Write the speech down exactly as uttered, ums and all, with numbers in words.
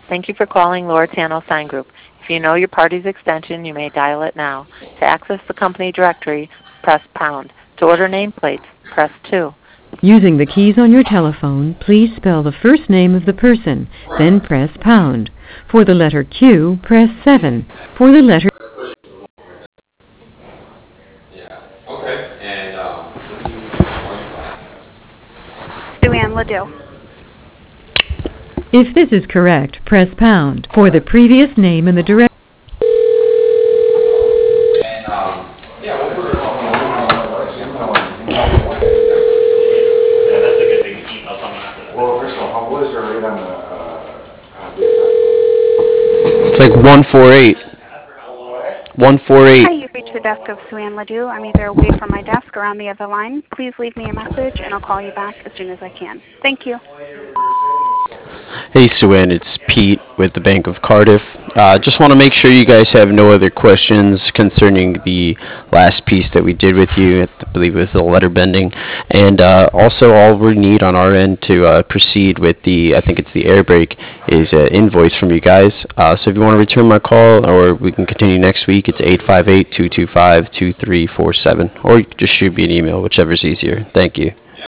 Thank you for calling Loretano Sign Group. If you know your party's extension, you may dial it now. To access the company directory, press pound. To order nameplates, press two. Using the keys on your telephone, please spell the first name of the person, then press pound. For the letter Q, press seven. For the letter Okay. And um, Sue Ann Ledoux. If this is correct, press pound. For the previous name in the directory, It's like one four eight. one four eight. Hi, you've reached the desk of Sue Ann Ledoux. I'm either away from my desk or on the other line. Please leave me a message, and I'll call you back as soon as I can. Thank you. Hey, Suan, it's Pete with the Bank of Cardiff. Uh, just want to make sure you guys have no other questions concerning the last piece that we did with you. I believe it was the letter bending. And uh, also, all we need on our end to uh, proceed with the, I think it's the air brake, is an invoice from you guys. Uh, so if you want to return my call, or we can continue next week, it's eight five eight, two two five, two three four seven. Or you can just shoot me an email, whichever's easier. Thank you.